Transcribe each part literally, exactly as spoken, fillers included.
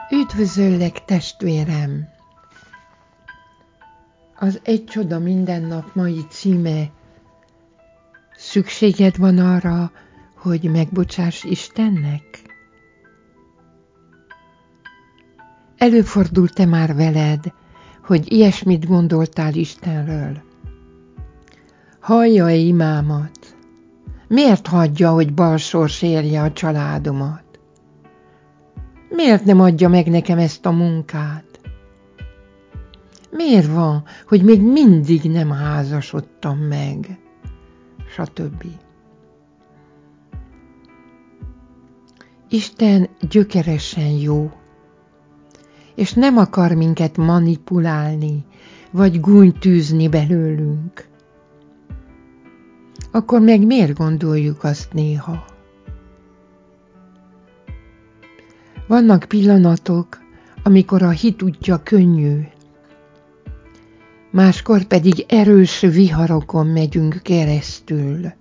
Üdvözöllek, testvérem! Az Egy csoda minden nap mai címe: szükséged van arra, hogy megbocsáss Istennek? Előfordult-e már veled, hogy ilyesmit gondoltál Istenről? Hallja-e imámat? Miért hagyja, hogy balsors érje a családomat? Miért nem adja meg nekem ezt a munkát? Miért van, hogy még mindig nem házasodtam meg? Stb. Isten gyökeresen jó, és nem akar minket manipulálni, vagy gúnytűzni belőlünk. Akkor meg miért gondoljuk azt néha? Vannak pillanatok, amikor a hit útja könnyű, máskor pedig erős viharokon megyünk keresztül.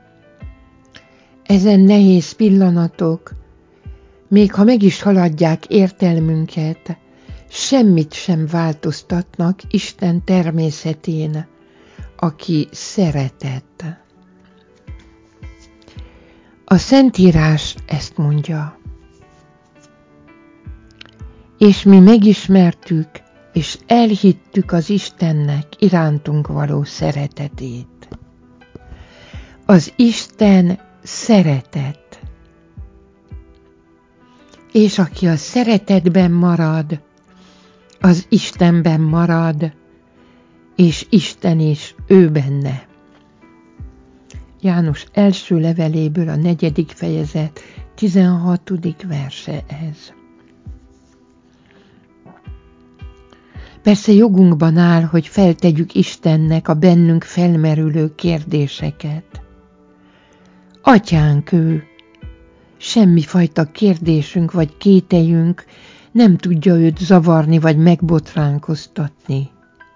Ezen nehéz pillanatok, még ha meg is haladják értelmünket, semmit sem változtatnak Isten természetén, aki szeretett. A Szentírás ezt mondja: és mi megismertük és elhittük az Istennek irántunk való szeretetét. Az Isten szeretet. És aki a szeretetben marad, az Istenben marad, és Isten is ő benne. János első leveléből a negyedik fejezet tizenhatodik verse ez. Persze jogunkban áll, hogy feltegyük Istennek a bennünk felmerülő kérdéseket. Atyánk ő, semmifajta kérdésünk vagy kételyünk nem tudja őt zavarni vagy megbotránkoztatni.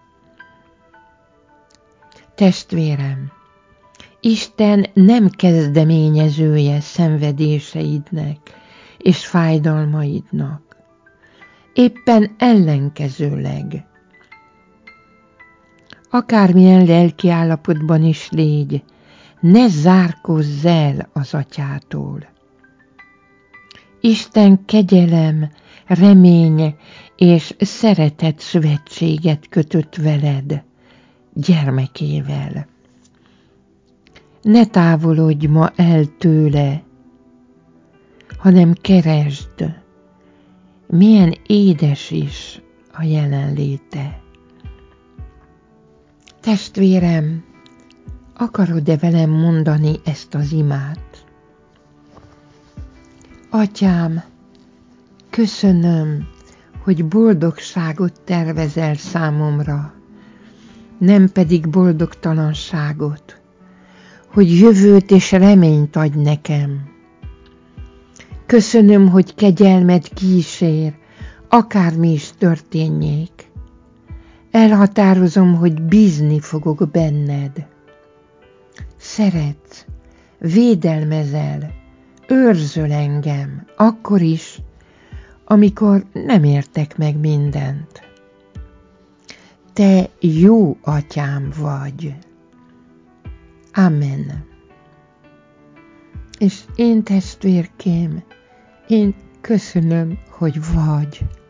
Testvérem, Isten nem kezdeményezője szenvedéseidnek és fájdalmaidnak. Éppen ellenkezőleg. Akármilyen lelki állapotban is légy, ne zárkózz el az Atyától. Isten kegyelem, remény és szeretet szövetséget kötött veled, gyermekével. Ne távolodj ma el tőle, hanem keresd, milyen édes is a jelenléte. Testvérem, akarod-e velem mondani ezt az imát? Atyám, köszönöm, hogy boldogságot tervezel számomra, nem pedig boldogtalanságot, hogy jövőt és reményt adj nekem. Köszönöm, hogy kegyelmed kísér, akármi is történjék. Elhatározom, hogy bízni fogok benned. Szeretsz, védelmezel, őrzöl engem, akkor is, amikor nem értek meg mindent. Te jó atyám vagy. Amen. És én testvérkém, én köszönöm, hogy vagy.